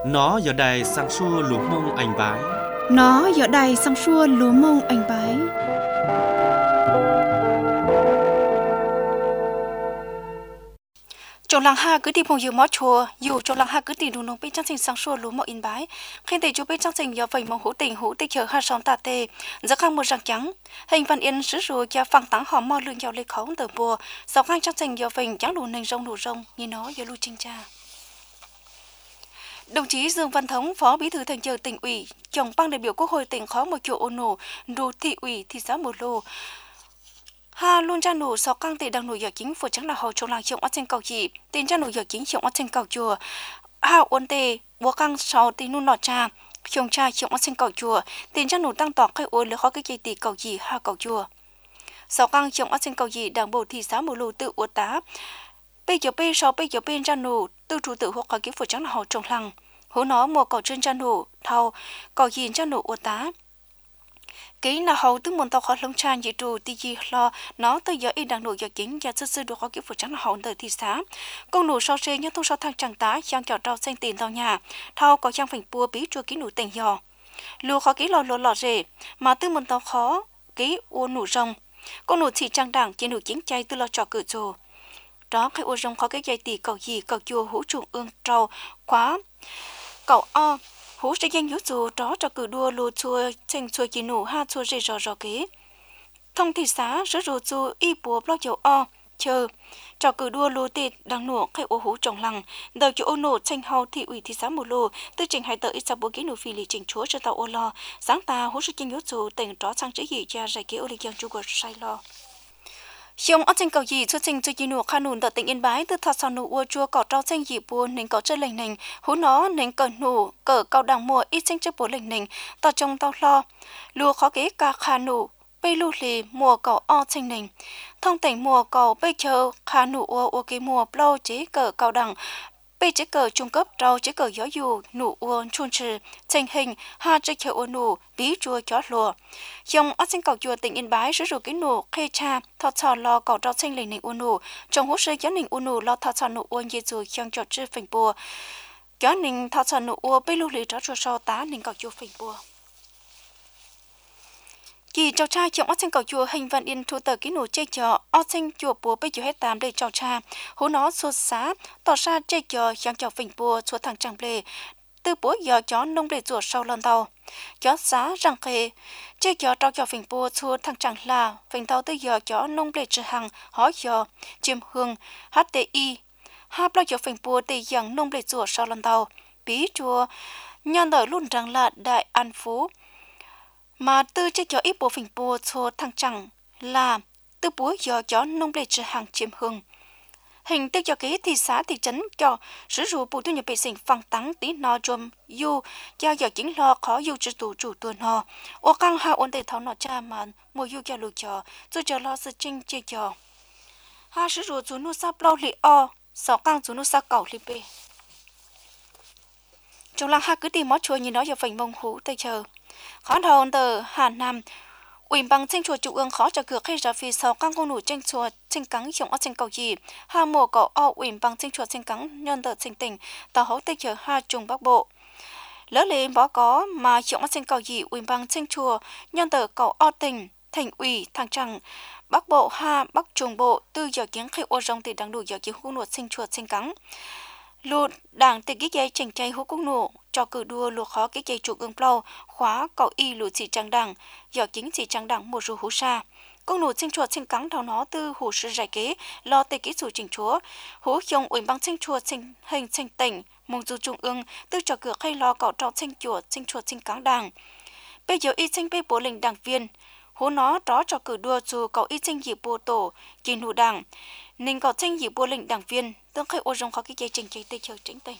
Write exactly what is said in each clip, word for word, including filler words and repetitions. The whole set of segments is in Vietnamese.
Nó giờ đây sang xua lúa mông anh bái. Nó giờ đây sang xua lúa mông anh bái. Trong làng ha cứ đi phong yêu mót chùa, dù trong làng ha cứ đi đủ nông bên trang trình sang xua lúa mông in bái. Khi để chú bên trang trình giờ vậy mong hữu tình hữu tích chờ ha sóng tà tê, giấc khang một răng trắng. Hình văn yên sứ rồi cho phẳng táng hòm mò lương giàu lê khống tờ bùa, sau khang trang trình giờ vậy trắng đủ nền rông đủ rông, như nó giờ lui chinh cha. Đồng chí Dương Văn Thống, Phó Bí thư Thường trực Tỉnh ủy, chồng ban đại biểu Quốc hội tỉnh khó một chỗ ôn nổ, đủ thị ủy thị xã Mồ Lô. Ha luôn ra nổ sau căng tệ đang nổi giờ chính phủ trắng là hậu trong làng trồng ở trên cầu chỉ, tiền ra nổi giờ chính trồng ở trên cầu chùa. Ha ôn tê, búa căng sau tiền nụ nọ cha, trồng cha trồng ở trên cầu chùa, tiền ra nổ tăng tỏ khai ôn lấy khó cái dây tỷ cầu chỉ ha cầu chùa. Sau căng trồng ở trên cầu chỉ đảng bộ thị xã Mồ Lô tự uất tá. Bây giờ bây sau bây giờ bên ra nổ tư chủ tự hoặc cái phủ trắng là hậu trong làng. Hố nó mua cầu trên cha nổ thâu cầu nhìn cha nổ uất tá. Kỹ là hầu tức muốn tàu khó lông tràn dị trù tì gì lo nó từ giờ y đang nổi giờ chính và sư sư được có kiểu phụ trắng là hầu từ thị xã công nổ sau xe nhớ thông sau thang chẳng tá trang kẹo trao xanh tiền tàu nhà thao có trang phình bùa bí chua kỹ nổ tình dò lùa khó kỹ lò lò lò rể mà tư muốn tàu khó kỹ uôn nổ rồng công nổ chỉ trang đảng trên nổ chính chay từ lò trò cự rồ đó cái uôn rồng khó cái dây tỷ cầu gì cầu chùa hữu trùng ương trâu quá cầu o hú sẽ danh dữ dù đó cho cử đua lô chua tranh chua chỉ nổ ha chua dây rò rò kế thông thị xã rớ rù chua y bùa bao dầu o chờ cho cử đua lô tê đang nổ khai ô hú trồng lằng đầu chỗ ô nổ tranh hao thị ủy thị xã Mồ Lô tư trình hai tờ ít sa bố ký nổ phi lì trình chúa cho tàu ô lo sáng ta hú sẽ danh dữ dù tỉnh đó sang chữ gì cha giải kế ô lịch giang chu gột sai lo Trong ở trên cầu gì cho trình cho gì nụ khăn nụ tại tỉnh Yên Bái từ thọ sòn nụ ua chua cỏ trao xanh dị buồn nên có chơi lành nành hú nó nên cờ nụ cờ cao đằng mùa ít xanh chơi bùa lành nành tao trong tao lo lùa khó kế cả khả nụ bây lù lì mùa cầu o xanh nành thông tỉnh mùa cầu bây chờ khả nụ ua ua cái mùa plau chế cờ cao đằng bây chế cờ trung cấp trâu chế cờ gió dù nụ uôn chun trừ thành hình ha chế chờ uôn nụ bí chua chó lùa trong ở trên cầu chùa tỉnh Yên Bái sử dụng cái nụ khê cha thọ trò lo cầu trâu xanh lệnh nền uôn nụ trong hỗ trợ gió nền uôn nụ lo thọ trò nụ uôn dễ dù trong trò chư phình bùa gió nền thọ trò nụ uôn bây lưu lì trò chùa so tá nền cầu chùa phình bùa kỳ cháu cha trong ở trên cầu chùa hình văn yên thu tờ ký nổ chơi trò ở trên chùa bùa bây giờ hết tám để cháu cha hú nó xô xá tỏ ra chơi trò trong trò phình bùa xua thằng chẳng lề từ búa giờ chó nông để chuột sau lần tàu chó xá răng khề chơi trò trao trò phình bùa xua thằng chẳng là phình tàu từ giờ chó nông để trừ hàng hỏi giờ chiêm hương hti hai bao giờ phình bùa từ dần nông để chuột sau lần tàu bí chùa nhân đời luôn rằng là đại an phú mà từ chơi chó ít bộ phình bùa xua thằng chẳng là từ búa giờ chó nông để trừ hàng chiêm hương hình tiêu cho kế thị xã thị trấn cho sử dụng bộ thu nhập vệ sinh phăng tắng tí no chôm du cho giờ chính lo khó du cho tù chủ tuần ho ô căng ha ổn định tháo nọ cha mà mua du cho lù cho rồi cho lo sự chinh chơi cho ha sử dụng chủ nu sa plau li o sáu căng chủ nu sa cầu li bê trong làng ha cứ tìm mót chùa như nó giờ phình mông hú tây chờ khó đầu từ Hà Nam ủy ban tranh chùa trung ương khó cho cửa khai ra phía sau các ngôn ngữ tranh chùa tranh cắn trong ở tranh cầu gì hà mùa cầu o ủy ban tranh chùa tranh cắn nhân tờ tranh tỉnh tàu hậu tây chờ hà trung bắc bộ lỡ lên bỏ có mà trong ở tranh cầu gì ủy ban tranh chùa nhân tờ cầu o tỉnh thành ủy thằng trăng bắc bộ hà bắc trung bộ từ giờ kiến khai ô rong thì đang đủ giờ kiến khu nuột tranh chùa tranh cắn lụt đảng từ cái dây chỉnh chay hú cung nổ cho cử đua lụt khó cái dây trục ương plau khóa cậu y lụt chỉ trắng đảng giờ chính chỉ trắng đảng một ru hú sa cung nổ sinh chuột sinh cắn thao nó từ hú sư giải kế lo tê kỹ chủ chỉnh chúa hú trong ủy ban sinh chuột sinh hình sinh tỉnh mong du trung ương từ cho cửa khay lo cậu trọ sinh chuột sinh chuột sinh cắn đảng bây giờ y sinh bê bố lệnh đảng viên hú nó đó cho cử đua dù cậu y sinh dịp bố tổ kinh hú đảng nên cậu sinh dịp bố lệnh đảng viên tương khai ô rong khó cái dây trình chạy tây chờ chính tỉnh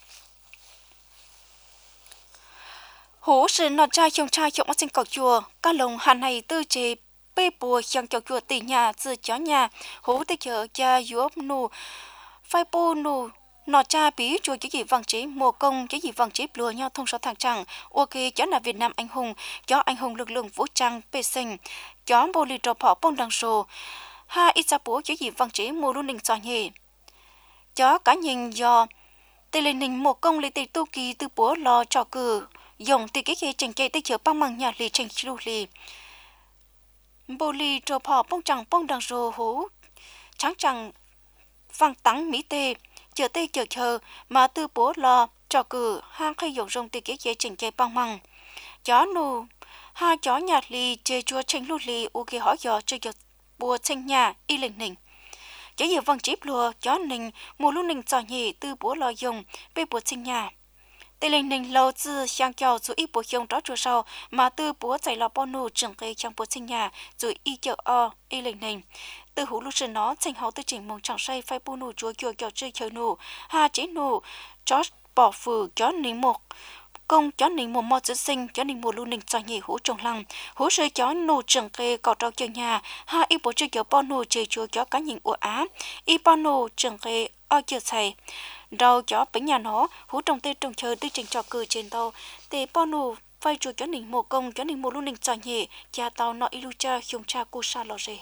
hú sự nọ trai chồng trai chồng ở trên cầu chùa các lồng hàn này tư chế bê bùa chẳng cầu chùa tỷ nhà từ chó nhà hú tây chờ cha yuop nụ phai bô nụ nọ cha bí chùa chỉ gì vàng chế mùa công chỉ gì vàng chế lùa nhau thông số thằng chẳng ok chó là Việt Nam anh hùng chó anh hùng lực lượng vũ trang pê sinh chó bồ lì trò phỏ bông đằng sồ ha ít sa bố chỉ gì vàng chế mùa luôn đình sò nhề chó cá nhìn do tê lên ninh một công lấy tê tu kỳ từ bố lo cho cử dùng tê cái kia chỉnh chạy tê chở băng măng nhà lì chỉnh lưu lì bồ lì trò phò bông chẳng bông đằng rồ hú trắng chẳng văng tắng mỹ tê chờ tê chờ chờ mà từ bố lo cho cử hang khai dùng dùng tê cái kia chỉnh chạy băng măng chó nù hai chó nhà lì chê chua chỉnh lưu lì u kia hỏi giờ chơi giờ bùa chỉnh nhà y lên ninh chó giờ văng chip lùa chó ninh mùa lúc ninh trò nhị từ bố lo dùng bê bùa chỉnh nhà tây lên ninh lâu tư sang chào dù ít bộ dùng đó chùa sau mà từ bố chạy lò bao nụ trừng cây trong bố sinh nhà rồi y chợ o y lên ninh từ hú lúc sinh nó thành hậu từ chỉnh mong chẳng say phai bu nụ chúa chùa chợ chơi chơi nụ ha chế nụ chó bỏ phừ chó ninh một công chó ninh một mò chữ sinh chó ninh một lưu ninh cho nhị hú trồng lăng hú rơi chó nụ trừng cây cọ trâu chơi nhà ha y bố chơi chợ bao nụ chơi chùa chó cá nhìn ủa á y bao nụ trừng cây o chợ xài đầu chó bánh nhà nó hú trồng tê trồng chờ tư trình trò cử trên tàu tê bao nụ vai chùa chó ninh một công chó ninh một lưu ninh cho nhị cha tàu nọ ilu cha khiông cha cô sa lò rề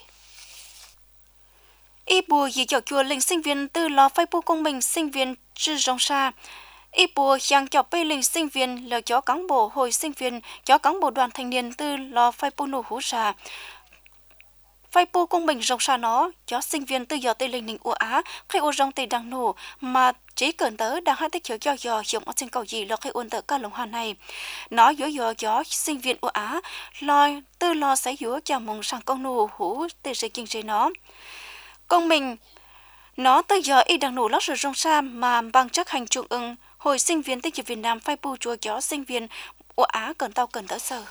y bùa gì cho chùa linh sinh viên từ lò phai bu công mình sinh viên chư rong sa y bùa giang cho bê linh sinh viên là chó cán bộ hội sinh viên chó cán bộ đoàn thanh niên từ lò phai bu nụ hú sa phai bu công mình rong sa nó chó sinh viên từ giờ tây linh ninh ủa á khi ô rong tây đang nổ mà chỉ cần tớ đang hát tích chiếu cho giờ dùng ở trên cầu gì là khi ôn tớ cả lồng hoa này nó dỗ dỗ chó sinh viên ủa á lo từ lo sẽ dỗ cho mong sang con nụ hú tê sẽ kinh chế nó công mình nó tới giờ y đang nổ lót rồi rong sa mà bằng chắc hành trung ương hội sinh viên tích cực Việt Nam phai bu chùa chó sinh viên ủa á cần tao cần tớ sờ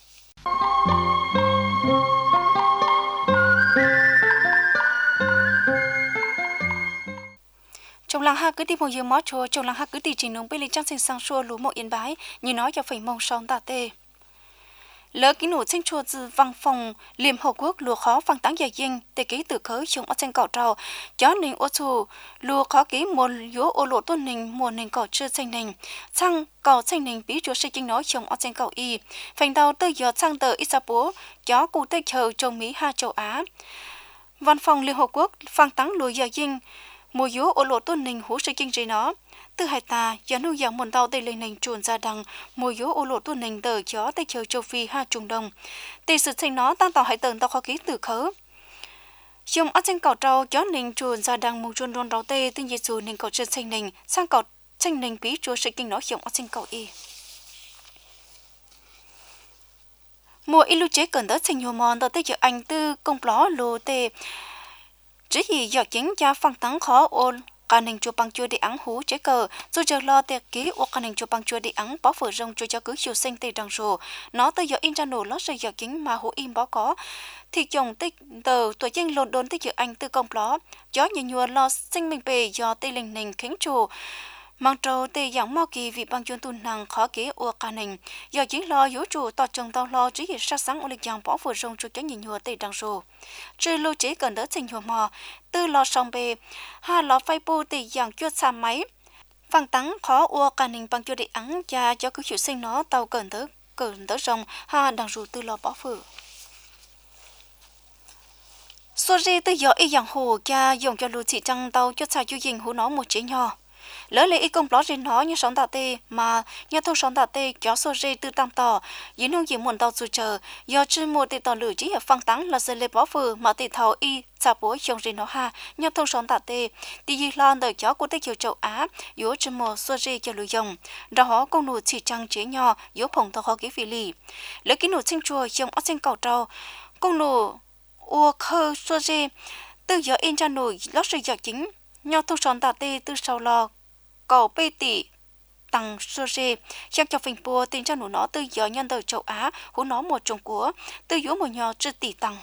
trong làng ha cứ đi một giờ mót chùa trong làng ha cứ đi trình nông bên lịch trang sinh sang chùa lúa mộ yên bái như nói cho phải mong son tà tê lỡ kỹ nổ trên chùa từ văn phòng liềm hậu quốc lúa khó văn táng dài dinh để ký từ khởi trong ở trên cỏ trầu chó ninh ô chù lúa khó ký một yếu ô lộ tôn ninh mùa ninh cỏ chưa xanh ninh sang cỏ xanh ninh bí chúa sẽ kinh nói trong ở trên cỏ y phanh đầu từ giờ sang tờ ít bố chó cụ tây chờ trong Mỹ ha châu Á văn phòng liềm hậu quốc văn táng lúa dài dinh mùa yếu ô lộ tôn ninh hú sẽ kinh gì nó từ hai ta giờ nuôi养một tàu tây lên ninh chuồn ra đằng mùa yếu ô lộ tôn ninh tờ chó tây chờ châu Phi ha Trung Đông tây sự thành nó tăng tàu hải tần tàu khó ký từ khớ trong ở trên cỏ trâu chó ninh chuồn ra đằng mùa chuồn đón đào tây tương giê xu ninh cỏ trên xanh ninh sang cỏ xanh ninh bí chúa sẽ kinh nó trong ở trên cỏ y mùa ilu chế cần tới thành nhiều mòn tàu tây chờ anh tư công ló lô tê chỉ gì giờ chính cha phăng tắng khó ôn cả nền chùa bằng chùa đi ăn hú chế cờ rồi giờ lo tiệc ký ô cả nền chùa bằng chùa đi ăn bó phở rong chùa cho cứ chiều sinh tây đằng rồ nó tới giờ in ra nổ lót rồi giờ chính mà hú in bó có thì chồng tích tờ tuổi danh lộn đồn tới giờ anh tư công ló gió nhẹ nhùa lo sinh mình về do tây linh nền khiến chùa mang trâu tây dạng mau kỳ vì bằng chuyên tu năng khó ký ô cả nền giờ chính lo yếu chùa tọt chồng tao lo chỉ hiện sát sáng ô lịch dạng bó phở rong chùa cho nhẹ nhùa tây đằng rồ chơi lô chế cần đỡ thành nhùa mò tư lo song bề ha lo phai bu tây dạng chuột xa máy phăng tắng khó ô cả nền bằng chùa để ăn cha cho cứ chịu sinh nó tàu cần đỡ cần đỡ rong ha đằng rồ tư lo bó phở số gì tư giờ y dạng hồ cha dùng cho lụt chỉ trăng tàu cho xài chú dình hú nó một chế nhỏ lỡ lấy y công ló trên nó như sóng tạ tê mà nhà thâu sóng tạ tê kéo số gì tư tăng tỏ dưới nông chỉ muốn tàu dù chờ do trên một tê tàu lửa chỉ ở phăng tắng là sẽ lấy bó phở mà tê thầu y xả bối trong trên nó ha nhà thâu sóng tạ tê thì gì lo đời chó của tê chiều châu Á yếu trên một số gì cho lửa dòng đó công nụ chỉ trăng chế nhỏ yếu phòng tàu khó ký phi lì lỡ cái nụ sinh chùa trong ở trên cầu trâu công nụ ô khơ số gì từ giờ in cho nổi lót rồi giờ chính nhau thu sòn tà tê từ sau lò cầu bê tỉ tăng số gì chắc cho phình bùa tin cho nụ nó từ giờ nhân đời châu Á hú nó một trồng của từ giữa một nhỏ chưa tỷ tăng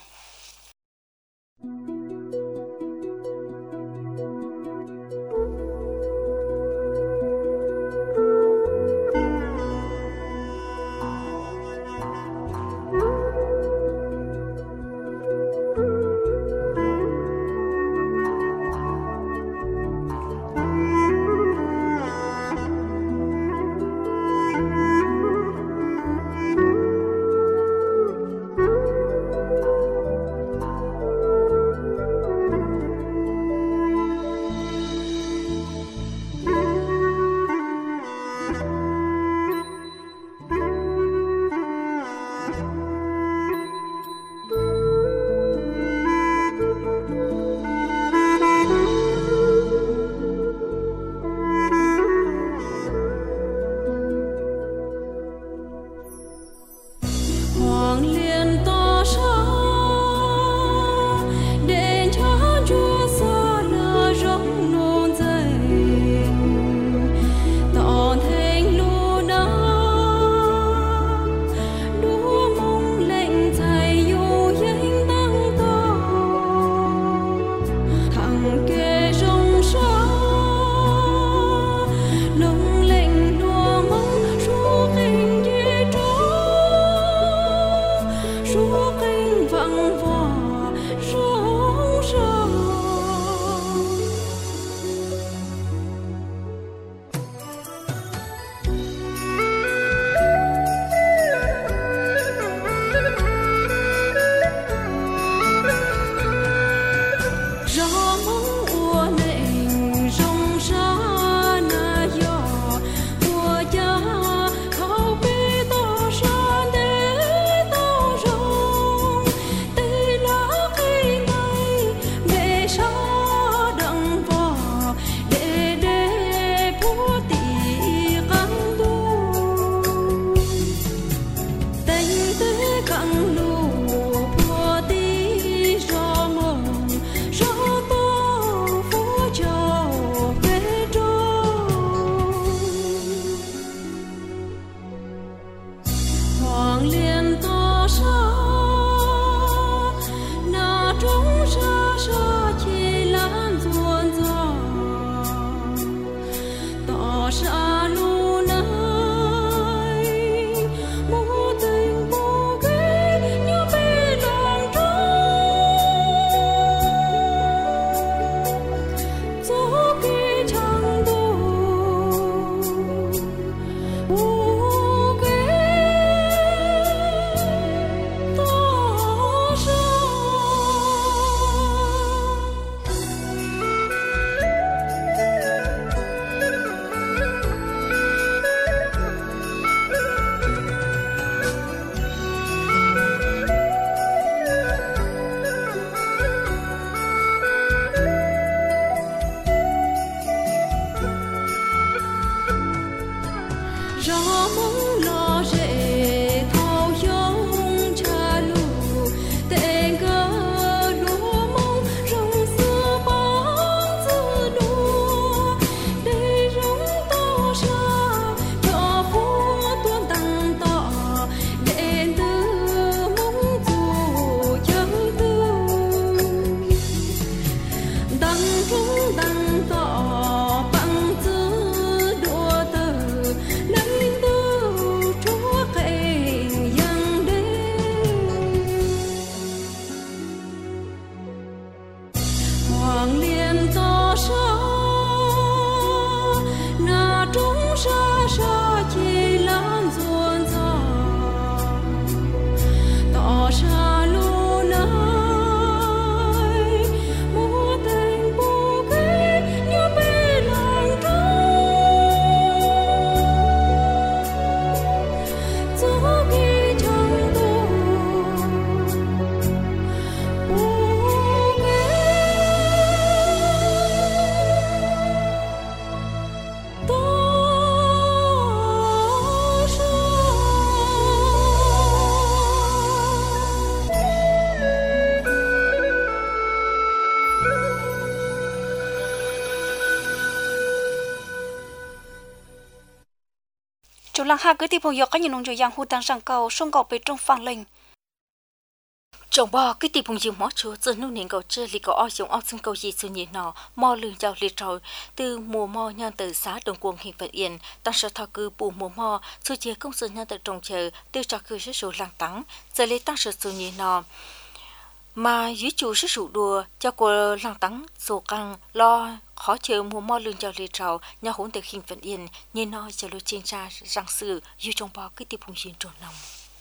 lăng ha cứ tìm phong dọc cái nhìn nông giang hu tăng sang cầu sông cầu bên trong phang linh chồng bò cái tìm phong dọc mỏ chúa giờ nông nền cầu chơi lì cầu ao giống ao sông cầu gì suy nhị nọ mò lường giàu liệt trầu từ mùa mò nhan từ xã đồng quang hình vận yên tăng sở thọ cư bù mùa mò suy chế công sự nhan từ trồng chờ từ trò cư rất số làng tắng giờ lấy tăng sở suy nhị nọ mà dưới chủ sức sụ đùa cho của làng tắng sổ căng lo khó chờ mùa mò lương chào lê trào nhà hỗn từ hình vận yên nhìn nói chờ lối trên tra rằng sự dưới trong bò cái tiệp hùng xuyên trộn nòng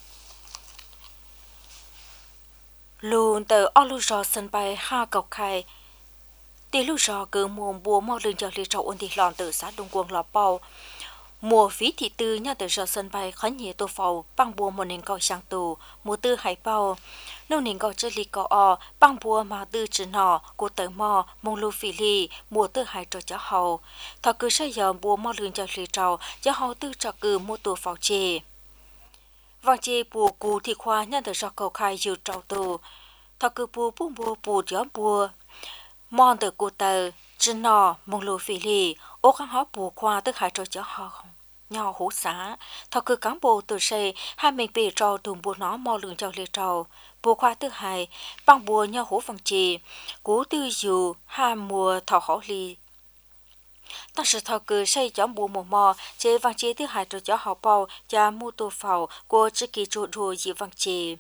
luôn từ ở lưu rò sân bay ha cầu khai tỷ lưu rò cứ mùa mùa mò lương chào lê trào ổn định lòn từ xã đông quang lò bao mùa phí thị tư nhà từ rò sân bay khánh nhẹ tô phàu băng bùa một nền cầu sang tù mùa tư hải bao nông nền cầu chơi lì cầu o băng bùa mà tư chữ nọ của tới mò mông lưu phỉ lì mùa tư hải trò chó hầu thọ cứ xây giờ bùa mò lương cho lì trào chó hầu tư trò cứ mua tù pháo chê vàng chê bùa cù thì khoa nhà từ rò cầu khai dự trào tù thọ cứ bùa bùa bùa bùa gió bùa mòn từ của tờ chữ nọ mông lưu phỉ lì ô kháng hóa bùa khoa tư hải trò chó hầu nhỏ hú xá thọ cứ cán bộ từ xây hai mình bị trò tùm bùa nó mò lương cho lì trào bùa khoa thứ hai bằng bùa nhau hổ vàng trì cú tư dù hai mùa thọ hổ ly ta sẽ thọ cứ xây chó bùa mùa mò chế vàng trì thứ hai rồi chó họ bao và mua tô phào của chỉ kỳ trụ rùa dị vàng trì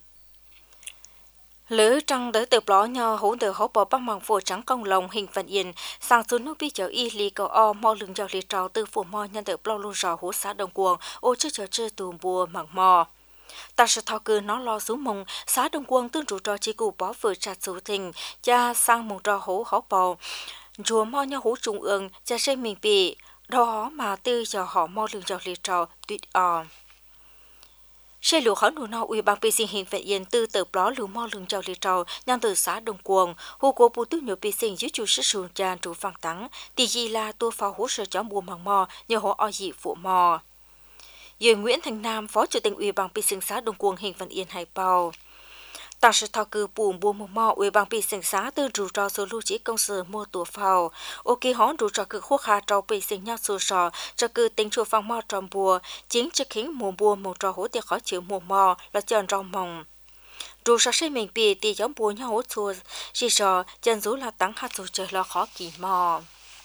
lỡ trăng đỡ từ đó nhau hổ từ hổ bò bằng bằng phổ trắng công lồng hình phần yên sang xuống nước bi chở y lì cầu o mò lưng giàu lì trào từ phổ mò nhân từ bao lô rò hổ xã đồng cuồng ô chơi chờ chơi tùm bùa mảng mò ta sẽ thao cứ nó lo xuống mông xã đông quân tương trụ trò chỉ cụ bỏ vừa chặt số thình cha sang mông trò hổ hổ bò chùa mò nhau hổ trung ương cha xây mình bị đó mà tư cho họ mò lương cho liệt trò tuyệt o xây lúa khó nụ nọ ủy ban pi sinh hình vệ yên tư từ đó lúa mò lương cho liệt trò nhang từ xã đông quân hồ của bù tư nhiều pi sinh dưới chủ sức sườn cha chủ phẳng tắng tỷ gì là tua phao hỗ trợ cho bùa măng mò nhờ họ o dị phụ mò Giờ Nguyễn Thành Nam, Phó Chủ tịch Ủy ban Pi Sinh xã Đông Quang hình Vận Yên Hải Bào. Tăng sự thao cử bùn bùa mò mò Ủy ban Pi Sinh xã từ rủ trò số lưu trí công sự mua tùa phào. Ô kỳ hón rủ trò cử khuốc hà trò Pi Sinh nhau sổ sò, trò cử tính chùa phang mò tròn bùa, chính chức khiến mùa bùa mùa trò hỗ tiệc khó chịu mùa mò là chọn rong mỏng. Rủ trò xây mình bì tì giống bùa nhau hỗ chùa, chỉ trò chân rủ là tăng hạt rủ trời là khó kỳ mò.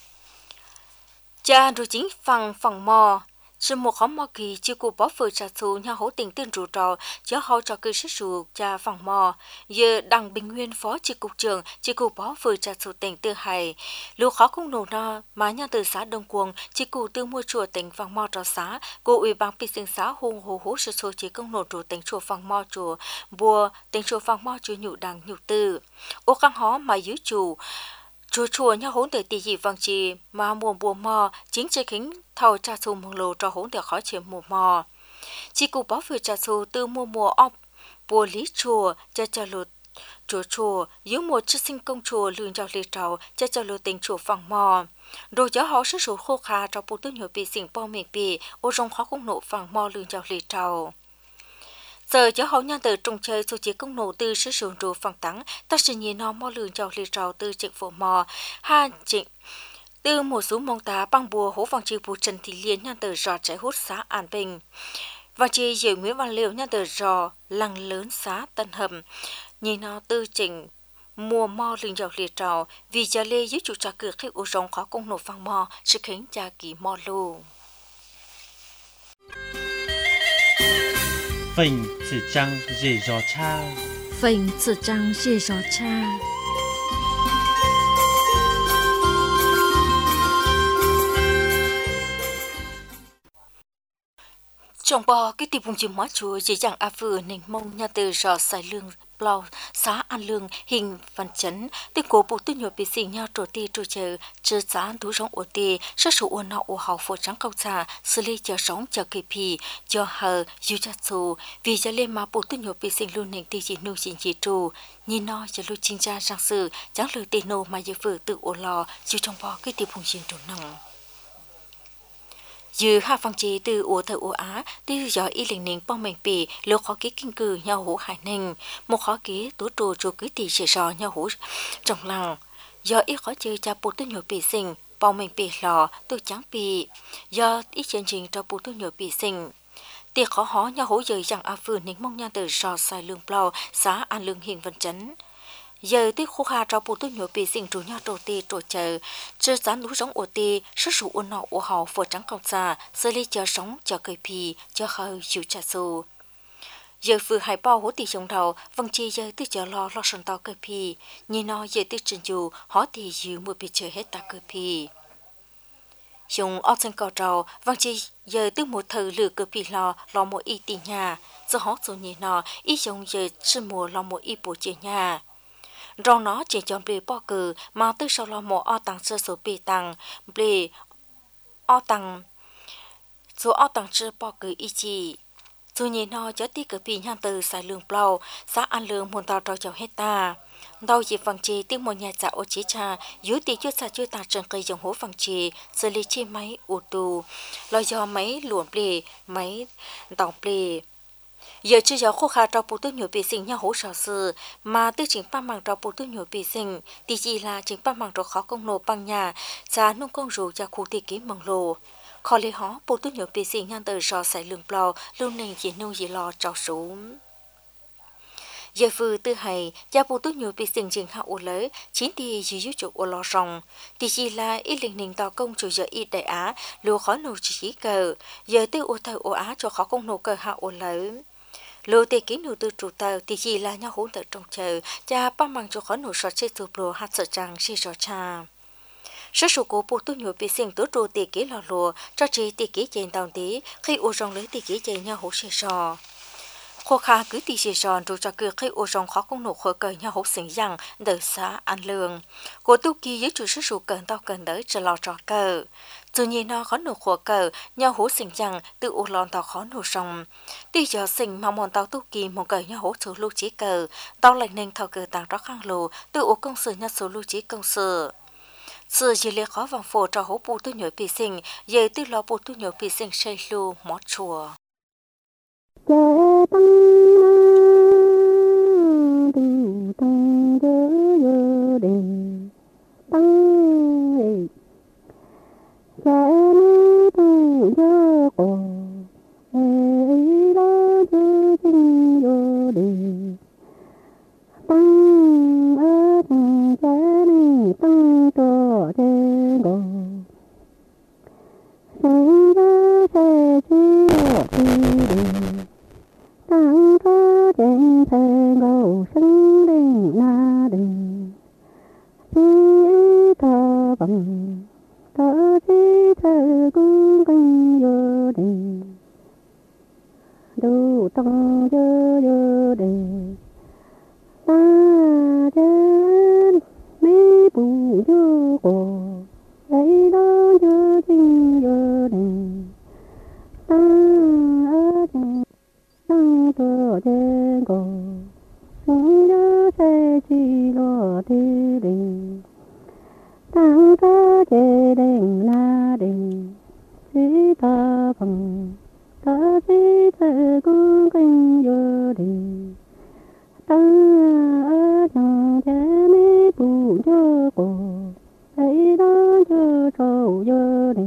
Cha rủ chính phang phang mò. Sự một khó mò kỳ chưa cụ bỏ phơi trả thù nhà hỗ tình tiên rủ trò cho họ cho cư sức sụ cha phòng mò giờ đặng bình nguyên phó chi cục trưởng chi cục bỏ phơi trả thù tỉnh tư hải lưu khó cũng nổ no mà nhà từ xã đông quang chi cục tư mua chùa tỉnh phòng mò trò xã cô ủy ban pi sinh xã hùng hồ hố sự số chỉ công nổ trụ tỉnh chùa phòng mò chùa bùa tỉnh chùa phòng mò chùa nhụ đằng nhụ tư ô căng hó mà dưới chủ chùa chùa nhau hỗn để tỷ dị vàng trì mà mùa bùa mò chính chế kính thầu trà xù mông lồ cho hỗn để khó chịu mùa mò chỉ cụ bảo vệ trà xù từ mùa mùa ọc bùa lý chùa cho cho lụt chùa chùa dưới mùa chức sinh công chùa lường cho lì trầu cho cho lụt tình chùa vàng mò đồ giáo họ sức số khô kha cho bù tư nhiều bị xỉn bao miệng bị ô rong khó công nộ vàng mò lường cho lì trầu giờ giáo hậu nhân từ trồng chơi số chỉ công nổ từ sử dụng đồ phẳng tắng ta sẽ nhìn nó mò lường cho lì trầu từ trịnh phổ mò ha trịnh từ một số mông tá băng bùa hố vàng trì bù trần thị liên nhân từ rò trái hút xã An Bình vàng trì dưới Nguyễn Văn Liễu nhân từ rò lăng lớn xã Tân Hầm nhìn nó từ trịnh mùa mò lường cho lì trầu vì gia lê dưới chủ trà cửa khi ô rong khó công nổ vàng mò sẽ khiến cha kỳ mò lù Phình chỉ trăng dễ dò cha Phình chỉ trăng dễ dò cha Trong bò cái tiệm vùng chìm hóa chùa dễ dàng áp vừa nền mông nhà từ rò xài lương blau xã An Lương hình văn chấn từ cổ bộ tư nhiều bị xỉn nhau trổ tì trổ chờ trừ giá thú sống ổ tì sát số ổn nọ ổ hậu phổ trắng câu trà xử lý chờ sống chờ kỳ pì cho hờ dù chặt xù vì cho lên mà bộ tư nhiều bị xỉn luôn nền tì chỉ nô chỉ chỉ trù nhìn nó cho lưu chính gia sang sự chẳng lời tì nô mà giờ vừa tự ổ lò dù trong bò cái tiệm vùng chìm trổ nặng Dư hạ phong chế từ ổ thợ ổ Á, từ gió y linh ninh bong mệnh bì, lô khó ký kinh cử nhau hổ hải ninh, một khó ký tố trù trù ký tỷ sẽ rò nhau hổ trong lăng. Do ít khó chơi cha bố tư nhổ bì sinh, bong mệnh bì lò, tôi trắng bì. Do ít chương trình cho bố tư nhổ bì sinh. tiệc khó hó nhà hỗ giới rằng a phừ nính mong nhà từ sò xài lương plau xã an lương hiện vân chấn giờ tiết khu hà trao bù tôi nhớ bị sinh chủ nhà trổ tì trổ chờ chưa dán núi giống ô tì sức sụ ôn nọ ô hào phở trắng cao xa sơ ly chờ sống chờ cười pì chờ hơi chịu trà xù giờ vừa hải bao hỗ tì trong đầu vâng chi giờ tiết chờ lo lo sần tàu cười pì nhìn nó giờ tiết trình dù họ tì dịu một bị chờ hết ta cười pì chúng ở trên cầu trầu vâng chi giờ từ một thời lửa cực bị lò lò một y tì nhà giờ họ rồi nhìn nó ít giống giờ chưa mùa lò một y bộ chơi nhà rong nó chỉ chọn bì bỏ cử mà từ sau lò một o tăng sơ số bì tăng bì o tăng số o tăng sơ bỏ cử y chỉ rồi nhìn nó cho tí cực bị nhang từ xài lương plau xã an lương muốn tao trao chào hết ta đâu chỉ vàng chi tiếng một nhà xã ô chí cha dưới tí chút xa chưa ta trần cây dòng hố vàng chi xử lý chi máy ô tô lo do máy luồn bì máy tàu bì giờ chưa gió khô khá trao bù tư nhiều bì sinh nhau hố sở sư mà tư chính ba mạng trao bù tư nhiều bì sinh tí chỉ là chính ba mạng trao khó công nổ bằng nhà giá nông công rủ cho khu tì ký mong lô khó lý hó bù tư nhiều bì sinh nhang từ rò xài lương plau lưu nền chỉ nông gì lo trao xuống giờ vừa tư hay gia bù tư nhiều bì sinh trình hạ ô lấy chính thì dư dư chủ ô lo rong tí chỉ là ít linh ninh tàu công chủ giờ ít đại á lưu khó nổ chỉ cờ giờ tư ô thời ô á cho khó công nổ cờ hạ ô lấy lô tê ký nụ tư trụ tàu thì chỉ là nhau hỗn tại trong chờ cha ba mang cho khó nụ sọt chế sụp lô hạt sợ trăng xì sọt cha số số cố bộ tu nhồi bị sinh tứ trụ tê ký lò lùa cho chị tê ký trên tàu tí khi ô rong lấy tê ký trên nhau hỗn xì sò khó khá cứ tê xì sò rồi cho cứ khi ô rong khó công nụ khởi cờ nhau hỗn sinh rằng đời xã an lương cố tu kỳ với chủ số số cần tao cần đỡ cho lò trò cờ dù nhìn nó khó nổ khổ cờ nhau hố sinh rằng tự ô lon tao khó nổ sông tuy giờ sinh mà mòn tao tu kỳ một cờ nhau hố số lưu trí cờ tao lại nên thao cờ tàng đó khang lù tự ô công sự nhất số lưu trí công sự sự gì lẽ khó vàng phổ cho hố bù tu nhồi bị sinh giờ tự lo bù tu nhồi bị sinh xây lưu mót chùa cha ni tu yo ko ei la ju jing yo de tang a tang cha ni tang to de go sei da se chi yo ti de tang to den se go sinh đình na đình chi ta bằng ta chỉ thấy cũng kinh yo đi đủ tăng yo yo đi ta đến mấy bù yo cổ lấy đó yo kinh yo đi ta ở tăng to trên cổ sinh nhớ sẽ chỉ lo đi đi tăng ta chế đình na đình chỉ ta bằng ta chỉ thấy cũng kinh yo đi ta ở trong chế mi bù yo cổ ấy đó yo trâu yo đi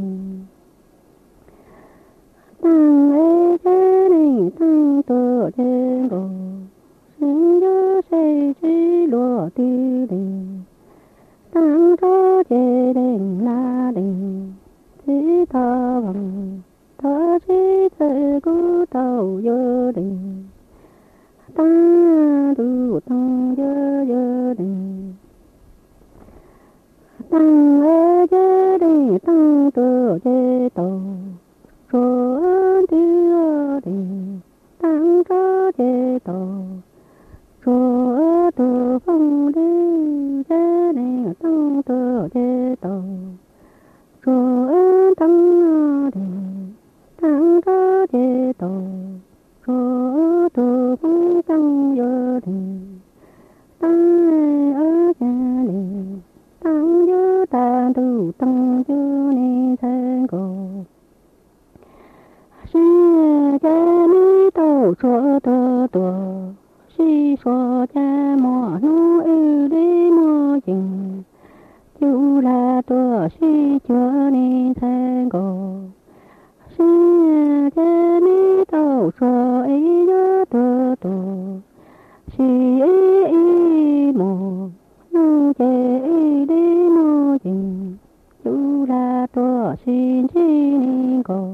tăng ấy chế đình tăng tổ trên cổ sinh nhớ sẽ chỉ lo đi đi tăng ta chế đình na đình chỉ ta bằng ta chỉ thấy cú tàu yo đình tăng tu tăng yo yo đình tăng ê chế đình tăng tu chế tàu rồi đi yo đình tăng ta chế tàu rồi tu phong đi chế đình tăng tu chế tàu rồi tăng đi tăng ta chế tàu rồi tu phong tăng yo đi tăng ở nhà đi tăng yo ta tu tăng yo ni thân cổ sinh cha mi tàu cho tơ tơ si so cha mò nu ư đi mò chừng chú là tua si chúa ni thân cổ sinh cha mi tàu xin chi ni cô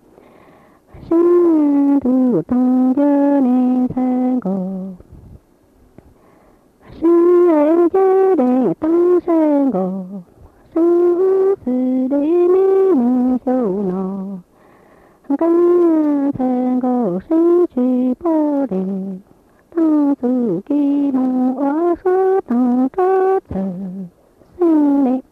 xin tu tăng nhớ ni sang cô xin ấy nhớ để tăng sang cô xin sự để mi mình sâu nọ căn sang cô xin chỉ bao đề tăng sự kỳ mong ở số tăng trót thờ xin lệ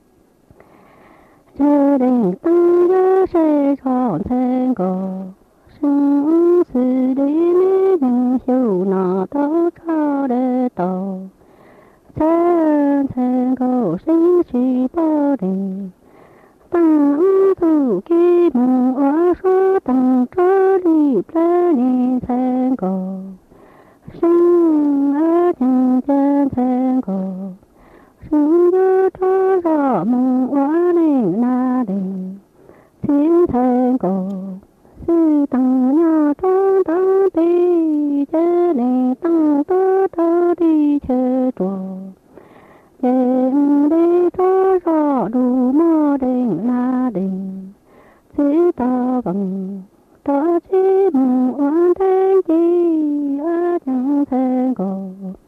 chờ đình tăng nhớ sẽ chọn sang cô xin sự để mi mình sâu nọ tốt cho để tổ sang sang cô xin chỉ bao đề tăng sự kỳ mong ở số tăng trót đi ra đi sang cô sinh ở chân chân sang cô sinh nhớ cho rõ mong quá nên na đình thiên sang cô sư tăng nhớ trong tăng đi chơi này tăng tơ tơ đi chơi trò đêm đi cho rõ đủ mơ đình na đình chỉ ta bằng ta chỉ mong oan thanh chi ở chân sang cô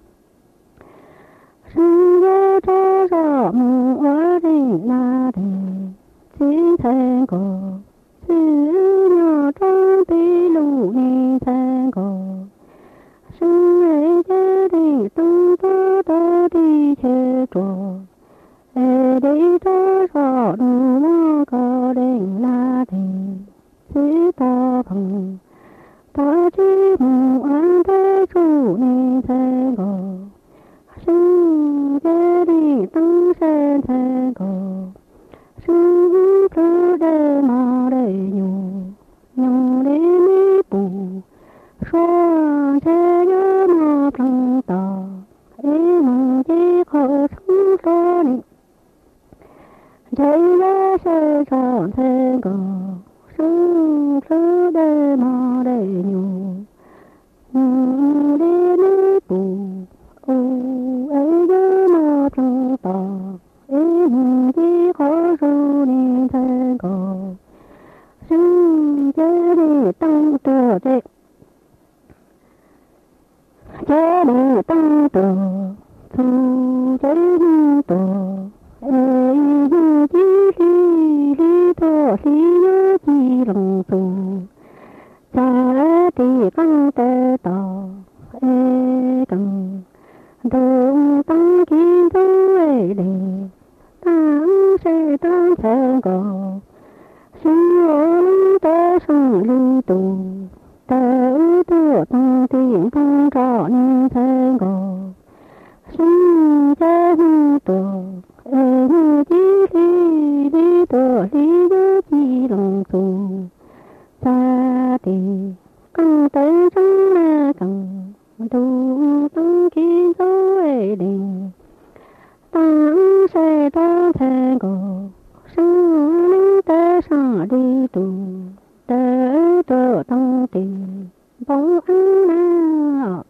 sinh nhớ cho rõ mong quá đình na đình chỉ sang cô sư nhỏ trong tí lũ ni sang cô sinh ấy gia đình tung tơ tơ đi chơi trò ê đi cho rõ đủ mơ có đình na đình chỉ ta bằng ta chỉ mong an thế chủ ni sang cô sinh gia đình tăng sang sang cô sinh cứ để mà để nhủ nhung để mi bù xoa che nhớ mà bằng tờ ý mong chỉ khó sống cho ni chạy ra sẽ chọn sang cô sinh cứ để mà để nhủ nhung để mi bù ô ấy nhớ mà bằng tờ ý mong chỉ khó ru ni sang cô sinh chế đi tăng tờ tệ chế đi tăng tờ thu chế đi tờ ê như chỉ li li tờ li nhớ chỉ lòng tù cha thì căng tê tờ ê căng đông tăng kim thu ê đề tăng sẽ tăng sang cô sinh ôn tê sung lưu tù tê tê tăng tiền tăng trọ ni sang cô sinh chế hư tù ê như chỉ li li tù li nhớ chỉ lòng tù cha thì căng tê sung na căng tu tăng kim thu ê đề tăng sẽ tăng sang cô sinh linh tê sang đi tù tê tê tăng tiền bóng ăn na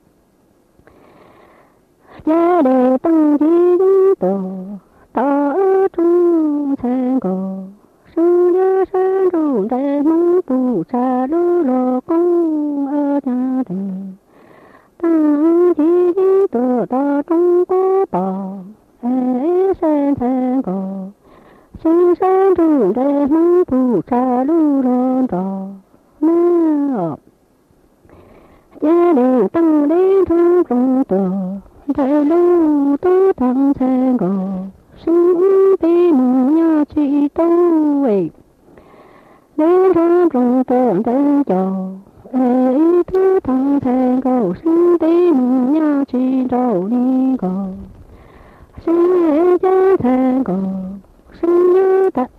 gia đề tăng chi tù ta ở trong sang cô sinh nhớ sang rụng để mong bù cha lô lô công ở gia đình tăng chi tù ta trong cô tò ê sang sang cô sinh sang rụng để mong bù cha lô lô trò mơ gia đình tăng đến trong trong tù để lưu tu tăng sang cô sinh tí mong nhớ chi tu ấy đến trong trong tù để cho ê tu tăng sang cô sinh tí mong nhớ chi đâu đi cô sinh ê cha sang cô sinh nhớ ta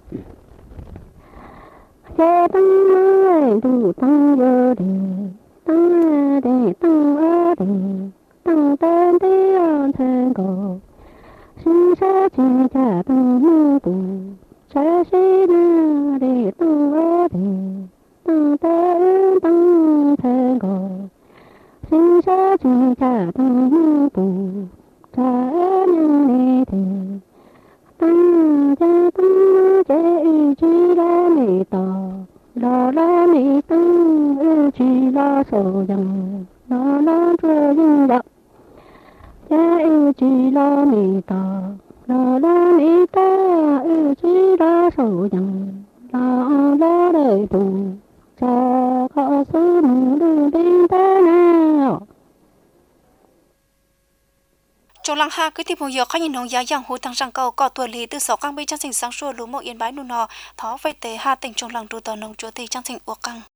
cha tăng ơi tu tăng nhớ đi tăng đi tăng ở đi tăng tên tí ơn sang cô sinh sa chi cha tăng mưu tù sa si na đi tăng ở đi tăng tên tăng sang cô sinh sa chi cha tăng mưu tù cha nhân đi thì tăng cha tăng chế chi sầu dằng la la chua ding bạc cha yêu chi la mi ta la la mi ta yêu chi la sầu dằng la la đời tù cha có sư mù đưa đến ta nào trong lăng ha cứ tiếp một giờ khách nhìn hồng giá giang hồ tăng sang cầu cọ tuổi lý từ sáu căng bên trang trình sáng sủa lúa mộ yên bái nụ nọ thó vậy tế ha tỉnh trong lăng đu tờ nông chúa tây trang trình uộc căng